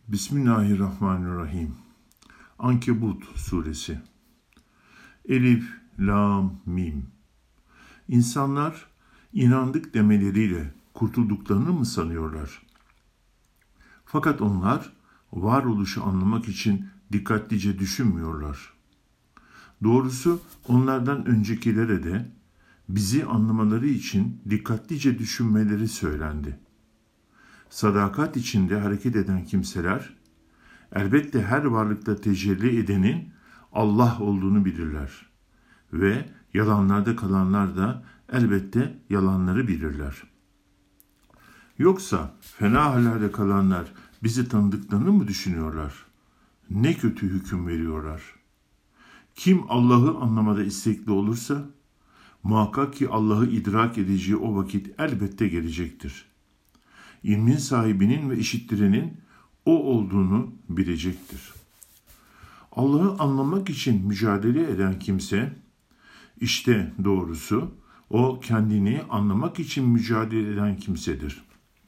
Bismillahirrahmanirrahim. Ankebut suresi. Elif, lam, mim. İnsanlar inandık demeleriyle kurtulduklarını mı sanıyorlar? Fakat onlar varoluşu anlamak için dikkatlice düşünmüyorlar. Doğrusu onlardan öncekilere de bizi anlamaları için dikkatlice düşünmeleri söylendi. Sadakat içinde hareket eden kimseler, elbette her varlıkta tecelli edenin Allah olduğunu bilirler. Ve yalanlarda kalanlar da elbette yalanları bilirler. Yoksa fena hallerde kalanlar bizi tanıdıklarını mı düşünüyorlar? Ne kötü hüküm veriyorlar. Kim Allah'ı anlamada istekli olursa, muhakkak ki Allah'ı idrak edeceği o vakit elbette gelecektir. İlmin sahibinin ve işittirenin o olduğunu bilecektir. Allah'ı anlamak için mücadele eden kimse, işte doğrusu o kendini anlamak için mücadele eden kimsedir.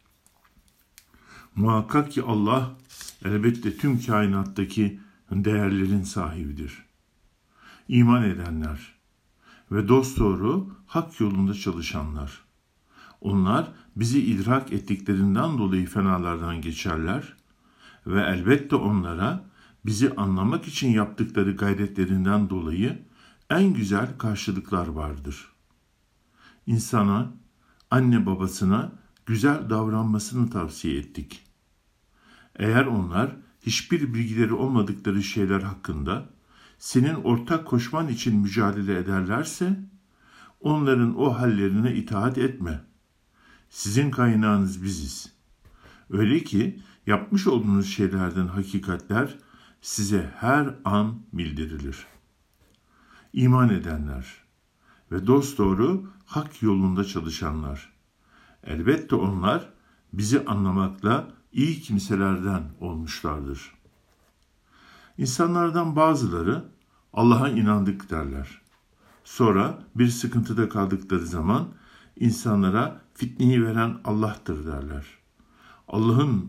Muhakkak ki Allah elbette tüm kainattaki değerlerin sahibidir. İman edenler ve dosdoğru hak yolunda çalışanlar. Onlar bizi idrak ettiklerinden dolayı fenalardan geçerler ve elbette onlara bizi anlamak için yaptıkları gayretlerinden dolayı en güzel karşılıklar vardır. İnsana, anne babasına güzel davranmasını tavsiye ettik. Eğer onlar hiçbir bilgileri olmadıkları şeyler hakkında senin ortak koşman için mücadele ederlerse, onların o hallerine itaat etme. Sizin kaynağınız biziz. Öyle ki yapmış olduğunuz şeylerden hakikatler size her an bildirilir. İman edenler ve dosdoğru hak yolunda çalışanlar. Elbette onlar bizi anlamakla iyi kimselerden olmuşlardır. İnsanlardan bazıları Allah'a inandık derler. Sonra bir sıkıntıda kaldıkları zaman insanlara fitneyi veren Allah'tır derler. Allah'ın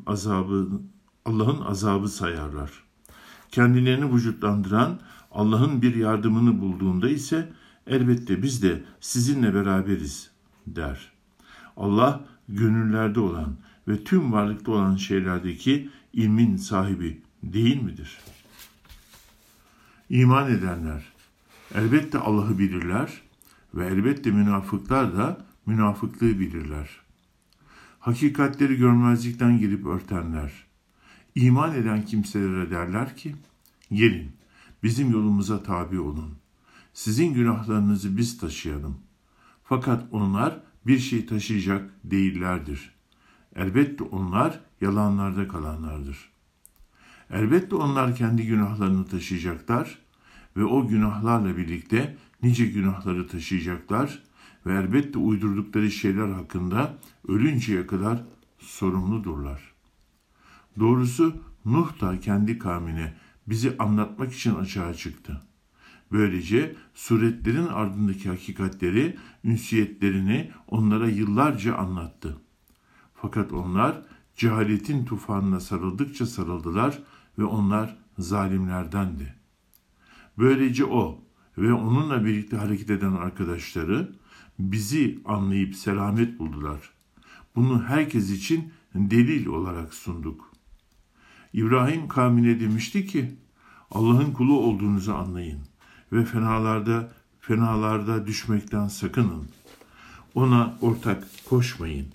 azabı sayarlar. Kendilerini vücutlandıran Allah'ın bir yardımını bulduğunda ise elbette biz de sizinle beraberiz der. Allah gönüllerde olan ve tüm varlıkta olan şeylerdeki ilmin sahibi değil midir? İman edenler elbette Allah'ı bilirler ve elbette münafıklar da münafıklığı bilirler. Hakikatleri görmezlikten gelip örtenler. İman eden kimselere derler ki, gelin bizim yolumuza tabi olun. Sizin günahlarınızı biz taşıyalım. Fakat onlar bir şey taşıyacak değillerdir. Elbette onlar yalanlarda kalanlardır. Elbette onlar kendi günahlarını taşıyacaklar ve o günahlarla birlikte nice günahları taşıyacaklar ve elbette uydurdukları şeyler hakkında ölünceye kadar sorumludurlar. Doğrusu Nuh da kendi kavmine bizi anlatmak için açığa çıktı. Böylece suretlerin ardındaki hakikatleri, ünsiyetlerini onlara yıllarca anlattı. Fakat onlar cehaletin tufanına sarıldıkça sarıldılar ve onlar zalimlerdendi. Böylece o ve onunla birlikte hareket eden arkadaşları bizi anlayıp selamet buldular. Bunu herkes için delil olarak sunduk. İbrahim kavmine demişti ki, Allah'ın kulu olduğunuzu anlayın ve fenalarda düşmekten sakının. Ona ortak koşmayın.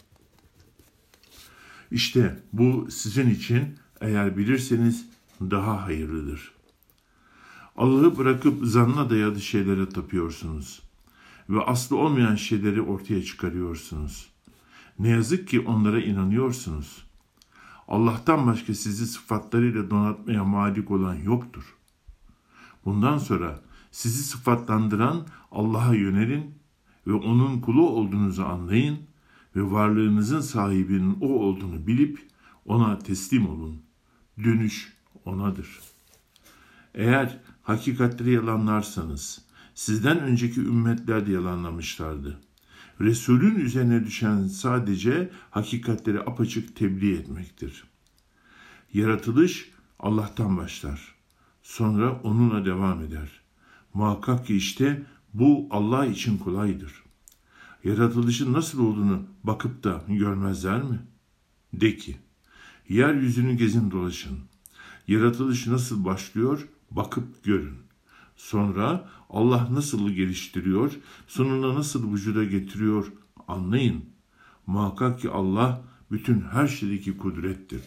İşte bu sizin için eğer bilirseniz daha hayırlıdır. Allah'ı bırakıp zanna dayalı şeylere tapıyorsunuz ve aslı olmayan şeyleri ortaya çıkarıyorsunuz. Ne yazık ki onlara inanıyorsunuz. Allah'tan başka sizi sıfatlarıyla donatmaya malik olan yoktur. Bundan sonra sizi sıfatlandıran Allah'a yönelin ve onun kulu olduğunuzu anlayın ve varlığınızın sahibinin o olduğunu bilip ona teslim olun. Dönüş onadır. Eğer hakikatleri yalanlarsanız, sizden önceki ümmetler de yalanlamışlardı. Resulün üzerine düşen sadece hakikatleri apaçık tebliğ etmektir. Yaratılış Allah'tan başlar. Sonra onunla devam eder. Muhakkak ki işte bu Allah için kolaydır. Yaratılışın nasıl olduğunu bakıp da görmezler mi? De ki, yeryüzünü gezin dolaşın. Yaratılış nasıl başlıyor bakıp görün. Sonra Allah nasıl geliştiriyor, sonunda nasıl vücuda getiriyor anlayın. Muhakkak ki Allah bütün her şeydeki kudrettir.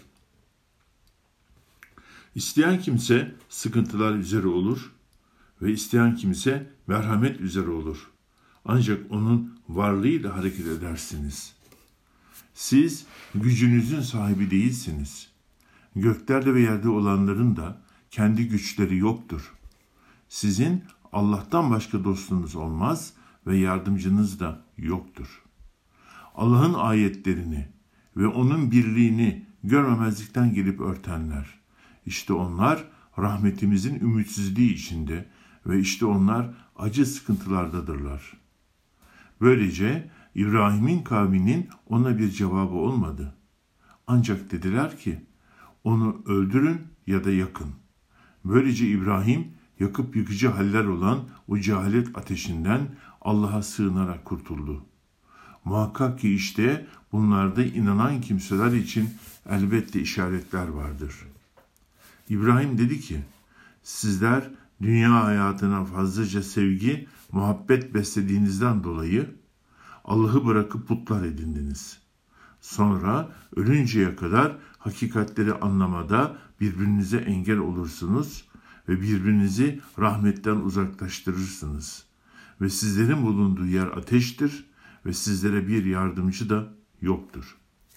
İsteyen kimse sıkıntılar üzere olur ve isteyen kimse merhamet üzere olur. Ancak onun varlığıyla hareket edersiniz. Siz gücünüzün sahibi değilsiniz. Göklerde ve yerde olanların da kendi güçleri yoktur. Sizin Allah'tan başka dostunuz olmaz ve yardımcınız da yoktur. Allah'ın ayetlerini ve onun birliğini görmemezlikten gelip örtenler. İşte onlar rahmetimizin ümitsizliği içinde ve işte onlar acı sıkıntılardadırlar. Böylece İbrahim'in kavminin ona bir cevabı olmadı. Ancak dediler ki, onu öldürün ya da yakın. Böylece İbrahim, yakıp yıkıcı haller olan o cehalet ateşinden Allah'a sığınarak kurtuldu. Muhakkak ki işte bunlarda inanan kimseler için elbette işaretler vardır. İbrahim dedi ki, sizler dünya hayatına fazlaca sevgi, muhabbet beslediğinizden dolayı Allah'ı bırakıp putlar edindiniz. Sonra ölünceye kadar hakikatleri anlamada birbirinize engel olursunuz ve birbirinizi rahmetten uzaklaştırırsınız. Ve sizlerin bulunduğu yer ateştir ve sizlere bir yardımcı da yoktur.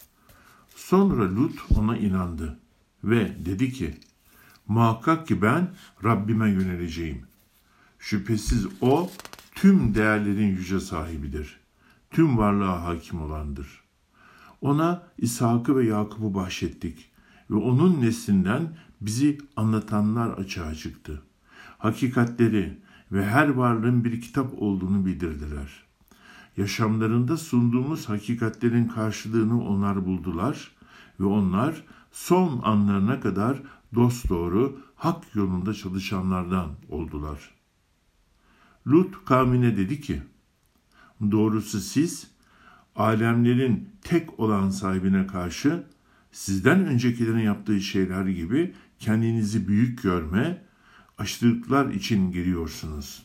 Sonra Lut ona inandı ve dedi ki, muhakkak ki ben Rabbime yöneleceğim. Şüphesiz o tüm değerlerin yüce sahibidir. Tüm varlığa hakim olandır. Ona İshak'ı ve Yakup'u bahşettik ve onun neslinden bizi anlatanlar açığa çıktı. Hakikatleri ve her varlığın bir kitap olduğunu bildirdiler. Yaşamlarında sunduğumuz hakikatlerin karşılığını onlar buldular ve onlar son anlarına kadar dosdoğru hak yolunda çalışanlardan oldular. Lut kavmine dedi ki, doğrusu siz alemlerin tek olan sahibine karşı sizden öncekilerin yaptığı şeyler gibi kendinizi büyük görme, aşırılıklar için geliyorsunuz.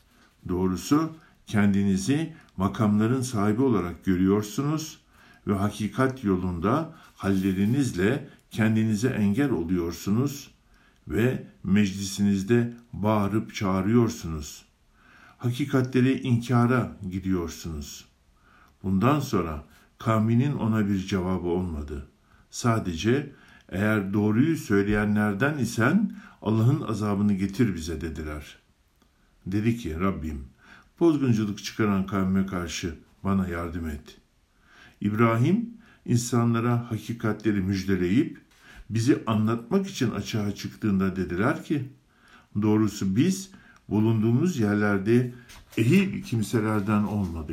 Doğrusu kendinizi makamların sahibi olarak görüyorsunuz ve hakikat yolunda hallerinizle kendinize engel oluyorsunuz ve meclisinizde bağırıp çağırıyorsunuz. Hakikatleri inkara gidiyorsunuz. Bundan sonra kavminin ona bir cevabı olmadı. Sadece eğer doğruyu söyleyenlerden isen Allah'ın azabını getir bize dediler. Dedi ki Rabbim, bozgunculuk çıkaran kavme karşı bana yardım et. İbrahim insanlara hakikatleri müjdeleyip bizi anlatmak için açığa çıktığında dediler ki, doğrusu biz bulunduğumuz yerlerde ehil kimselerden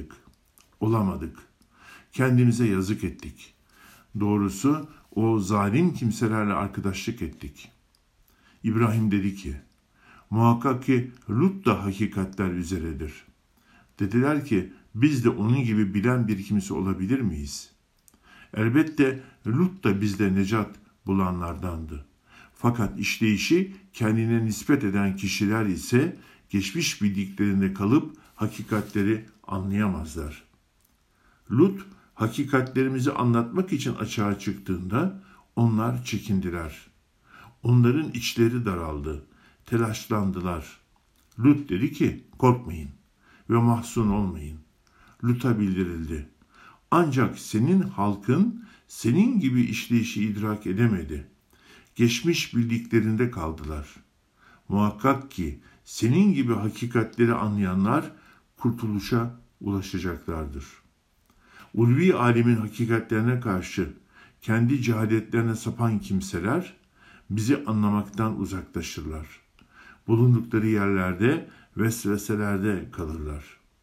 olamadık. Kendimize yazık ettik. Doğrusu o zalim kimselerle arkadaşlık ettik. İbrahim dedi ki, muhakkak ki Lut da hakikatler üzeredir. Dediler ki, biz de onun gibi bilen bir kimse olabilir miyiz? Elbette Lut da bizde necat bulanlardandı. Fakat işleyişi kendine nispet eden kişiler ise geçmiş bildiklerinde kalıp hakikatleri anlayamazlar. Lut hakikatlerimizi anlatmak için açığa çıktığında onlar çekindiler. Onların içleri daraldı, telaşlandılar. Lut dedi ki, korkmayın ve mahzun olmayın. Lut'a bildirildi. Ancak senin halkın senin gibi işleyişi idrak edemedi. Geçmiş bildiklerinde kaldılar. Muhakkak ki senin gibi hakikatleri anlayanlar kurtuluşa ulaşacaklardır. Ulvi alemin hakikatlerine karşı kendi cehaletlerine sapan kimseler bizi anlamaktan uzaklaşırlar. Bulundukları yerlerde vesveselerde kalırlar.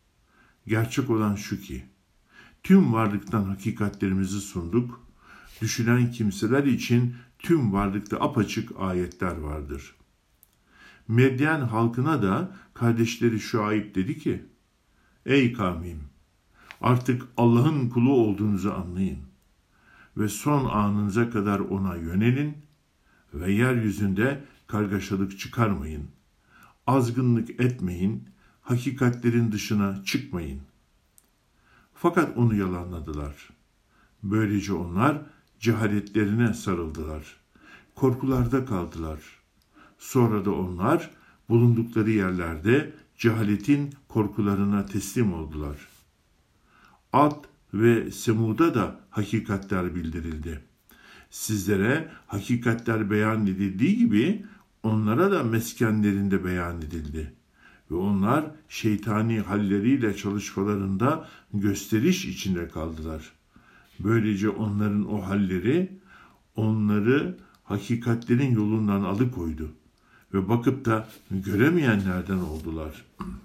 Gerçek olan şu ki, tüm varlıktan hakikatlerimizi sunduk, düşünen kimseler için tüm varlıkta apaçık ayetler vardır. Medyen halkına da kardeşleri Şuayb dedi ki, ey kavmim, artık Allah'ın kulu olduğunuzu anlayın ve son anınıza kadar ona yönelin ve yeryüzünde kargaşalık çıkarmayın, azgınlık etmeyin, hakikatlerin dışına çıkmayın. Fakat onu yalanladılar. Böylece onlar cehaletlerine sarıldılar. Korkularda kaldılar. Sonra da onlar bulundukları yerlerde cehaletin korkularına teslim oldular. Ad ve Semud'a da hakikatler bildirildi. Sizlere hakikatler beyan edildiği gibi onlara da meskenlerinde beyan edildi. Ve onlar şeytani halleriyle çalışmalarında gösteriş içinde kaldılar. Böylece onların o halleri onları hakikatlerin yolundan alıkoydu ve bakıp da göremeyenlerden oldular.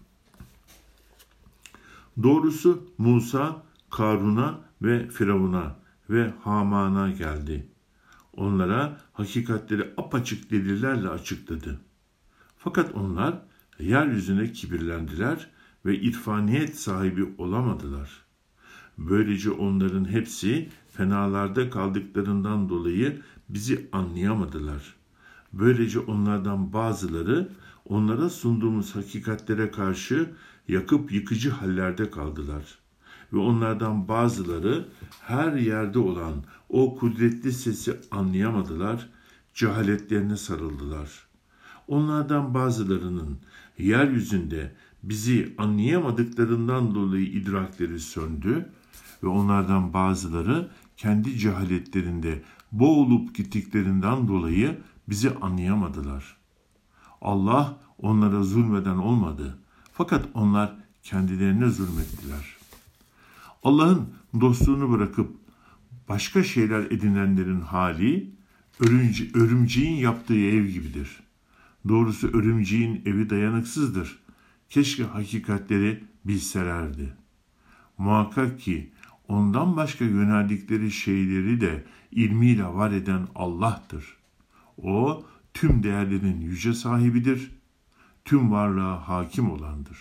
Doğrusu Musa, Karun'a ve Firavun'a ve Haman'a geldi. Onlara hakikatleri apaçık delillerle açıkladı. Fakat onlar yeryüzüne kibirlendiler ve irfaniyet sahibi olamadılar. Böylece onların hepsi fenalarda kaldıklarından dolayı bizi anlayamadılar. Böylece onlardan bazıları onlara sunduğumuz hakikatlere karşı yakıp yıkıcı hallerde kaldılar. Ve onlardan bazıları her yerde olan o kudretli sesi anlayamadılar, cehaletlerine sarıldılar. Onlardan bazılarının yeryüzünde bizi anlayamadıklarından dolayı idrakleri söndü ve onlardan bazıları kendi cehaletlerinde boğulup gittiklerinden dolayı bizi anlayamadılar. Allah onlara zulmeden olmadı, fakat onlar kendilerine zulmettiler. Allah'ın dostluğunu bırakıp başka şeyler edinenlerin hali örümceğin yaptığı ev gibidir. Doğrusu örümceğin evi dayanıksızdır. Keşke hakikatleri bilselerdi. Muhakkak ki ondan başka yöneldikleri şeyleri de ilmiyle var eden Allah'tır. O tüm değerlerin yüce sahibidir, tüm varlığa hakim olandır.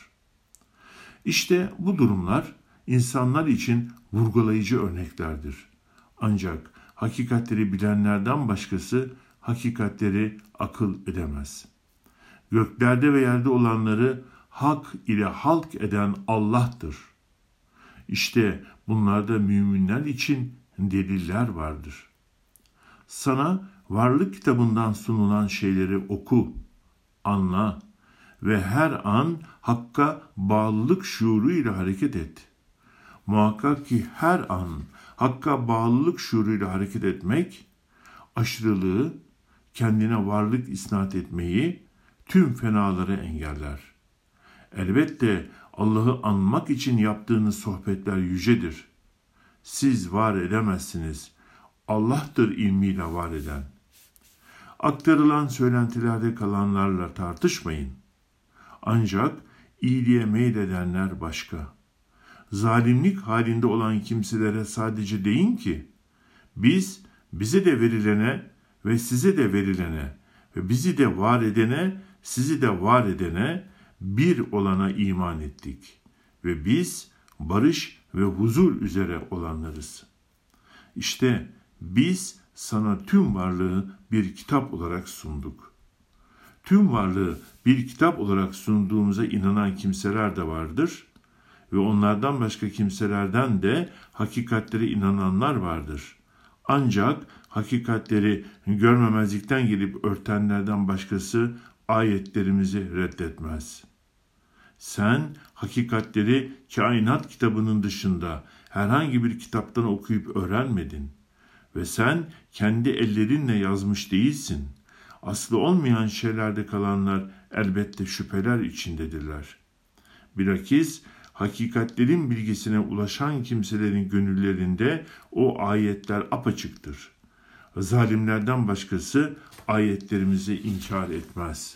İşte bu durumlar insanlar için vurgulayıcı örneklerdir. Ancak hakikatleri bilenlerden başkası hakikatleri akıl edemez. Göklerde ve yerde olanları hak ile halk eden Allah'tır. İşte bunlarda müminler için deliller vardır. Sana varlık kitabından sunulan şeyleri oku, anla ve her an hakka bağlılık şuuruyla hareket et. Muhakkak ki her an hakka bağlılık şuuruyla hareket etmek, aşırılığı, kendine varlık isnat etmeyi, tüm fenaları engeller. Elbette Allah'ı anmak için yaptığınız sohbetler yücedir. Siz var edemezsiniz. Allah'tır ilmiyle var eden. Aktarılan söylentilerde kalanlarla tartışmayın. Ancak iyiliğe meyledenler başka. Zalimlik halinde olan kimselere sadece deyin ki, biz bize de verilene ve size de verilene ve bizi de var edene, sizi de var edene, bir olana iman ettik ve biz barış ve huzur üzere olanlarız. İşte biz sana tüm varlığı bir kitap olarak sunduk. Tüm varlığı bir kitap olarak sunduğumuza inanan kimseler de vardır ve onlardan başka kimselerden de hakikatlere inananlar vardır. Ancak hakikatleri görmemezlikten gelip örtenlerden başkası ayetlerimizi reddetmez. Sen hakikatleri kainat kitabının dışında herhangi bir kitaptan okuyup öğrenmedin ve sen kendi ellerinle yazmış değilsin. Aslı olmayan şeylerde kalanlar elbette şüpheler içindedirler. Bilakis hakikatlerin bilgisine ulaşan kimselerin gönüllerinde o ayetler apaçıktır. Zalimlerden başkası ayetlerimizi inkar etmez.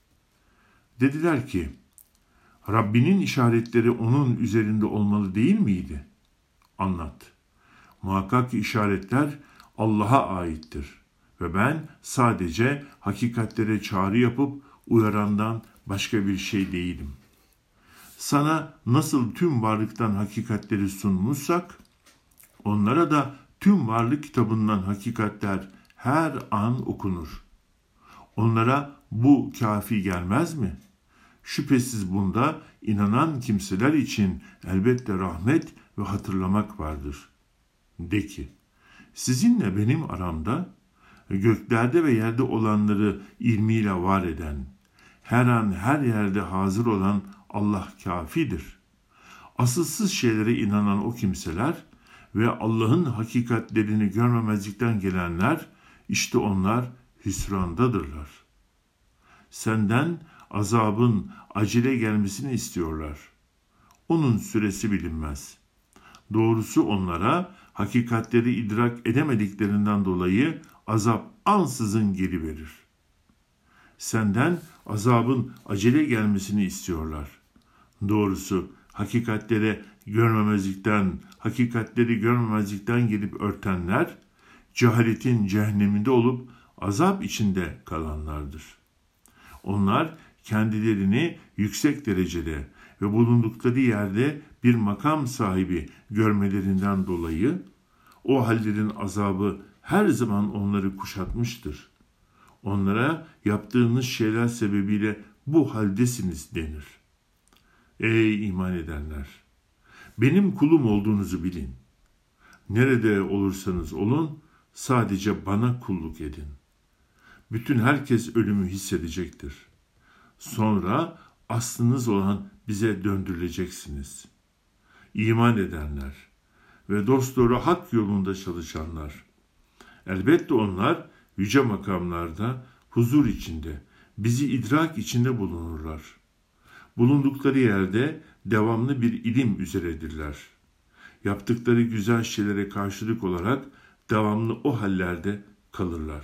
Dediler ki, Rabbinin işaretleri onun üzerinde olmalı değil miydi? Anlat. Muhakkak ki işaretler Allah'a aittir. ve ben sadece hakikatlere çağrı yapıp uyarandan başka bir şey değilim. Sana nasıl tüm varlıktan hakikatleri sunmuşsak, onlara da tüm varlık kitabından hakikatler her an okunur. Onlara bu kafi gelmez mi? Şüphesiz bunda inanan kimseler için elbette rahmet ve hatırlamak vardır. De ki, sizinle benim aramda göklerde ve yerde olanları ilmiyle var eden, her an her yerde hazır olan Allah kafidir. Asılsız şeylere inanan o kimseler ve Allah'ın hakikatlerini görmemezlikten gelenler, işte onlar hüsrandadırlar. Senden azabın acele gelmesini istiyorlar. Onun süresi bilinmez. Doğrusu onlara hakikatleri idrak edemediklerinden dolayı azap ansızın geliverir. Senden azabın acele gelmesini istiyorlar. Doğrusu hakikatleri görmemezlikten gelip örtenler, cehaletin cehenneminde olup azap içinde kalanlardır. Onlar kendilerini yüksek derecede ve bulundukları yerde bir makam sahibi görmelerinden dolayı o hallerin azabı her zaman onları kuşatmıştır. Onlara yaptığınız şeyler sebebiyle bu haldesiniz denir. Ey iman edenler! Benim kulum olduğunuzu bilin. Nerede olursanız olun, sadece bana kulluk edin. Bütün herkes ölümü hissedecektir. Sonra aslınız olan bize döndürüleceksiniz. İman edenler ve dosdoğru hak yolunda çalışanlar. Elbette onlar yüce makamlarda, huzur içinde, bizi idrak içinde bulunurlar. Bulundukları yerde devamlı bir ilim üzeredirler. Yaptıkları güzel şeylere karşılık olarak devamlı o hallerde kalırlar.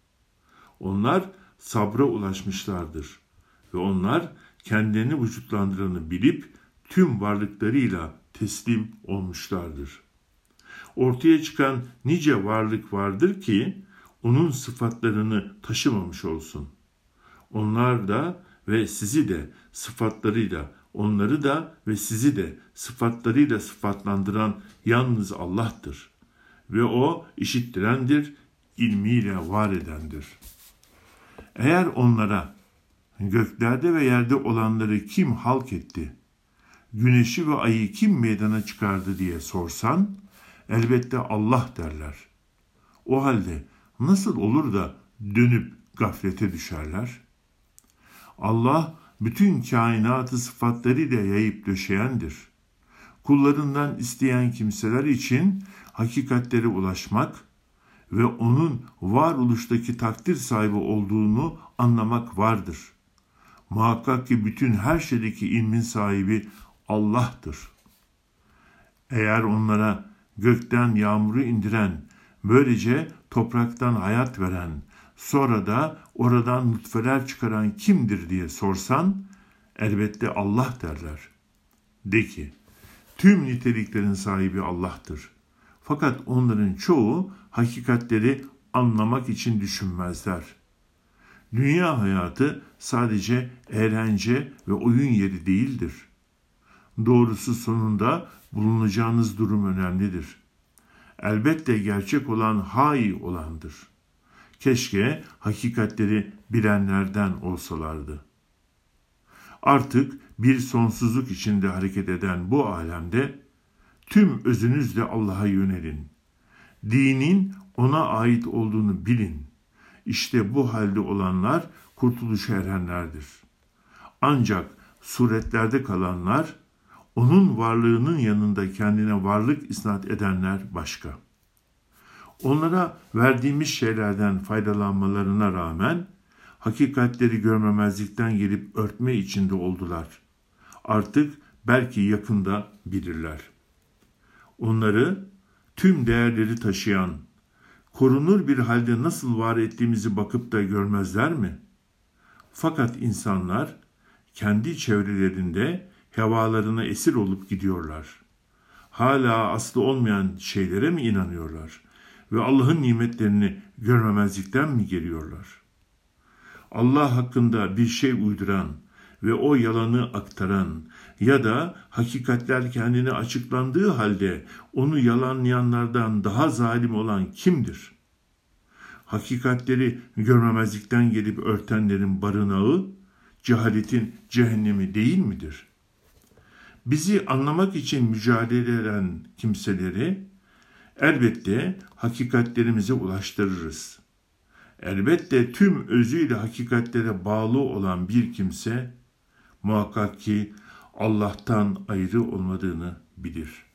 Onlar sabra ulaşmışlardır ve onlar kendilerini vücutlandıranı bilip tüm varlıklarıyla teslim olmuşlardır. Ortaya çıkan nice varlık vardır ki onun sıfatlarını taşımamış olsun. Onlar da ve sizi de sıfatlarıyla, onları da ve sizi de sıfatlarıyla sıfatlandıran yalnız Allah'tır. Ve O işittirendir, ilmiyle var edendir. Eğer onlara göklerde ve yerde olanları kim halk etti, güneşi ve ayı kim meydana çıkardı diye sorsan, elbette Allah derler. O halde nasıl olur da dönüp gaflete düşerler? Allah bütün kainatı sıfatlarıyla yayıp döşeyendir. Kullarından isteyen kimseler için hakikatlere ulaşmak ve onun varoluştaki takdir sahibi olduğunu anlamak vardır. Muhakkak ki bütün her şeydeki ilmin sahibi Allah'tır. Eğer onlara gökten yağmuru indiren, böylece topraktan hayat veren, sonra da oradan nutfeler çıkaran kimdir diye sorsan, elbette Allah derler. De ki, tüm niteliklerin sahibi Allah'tır. Fakat onların çoğu hakikatleri anlamak için düşünmezler. Dünya hayatı sadece eğlence ve oyun yeri değildir. Doğrusu sonunda bulunacağınız durum önemlidir. Elbette gerçek olan hay olandır. Keşke hakikatleri bilenlerden olsalardı. Artık bir sonsuzluk içinde hareket eden bu alemde tüm özünüzle Allah'a yönelin. Dinin ona ait olduğunu bilin. İşte bu halde olanlar kurtuluşa erenlerdir. Ancak suretlerde kalanlar, onun varlığının yanında kendine varlık isnat edenler başka. Onlara verdiğimiz şeylerden faydalanmalarına rağmen hakikatleri görmemezlikten gelip örtme içinde oldular. Artık belki yakında bilirler. Onları tüm değerleri taşıyan, korunur bir halde nasıl var ettiğimizi bakıp da görmezler mi? Fakat insanlar kendi çevrelerinde hevalarına esir olup gidiyorlar. Hala aslı olmayan şeylere mi inanıyorlar? ve Allah'ın nimetlerini görmemezlikten mi geliyorlar? Allah hakkında bir şey uyduran ve o yalanı aktaran ya da hakikatler kendine açıklandığı halde onu yalanlayanlardan daha zalim olan kimdir? Hakikatleri görmemezlikten gelip örtenlerin barınağı, cehaletin cehennemi değil midir? Bizi anlamak için mücadele eden kimseleri elbette hakikatlerimize ulaştırırız. Elbette tüm özüyle hakikatlere bağlı olan bir kimse muhakkak ki Allah'tan ayrı olmadığını bilir.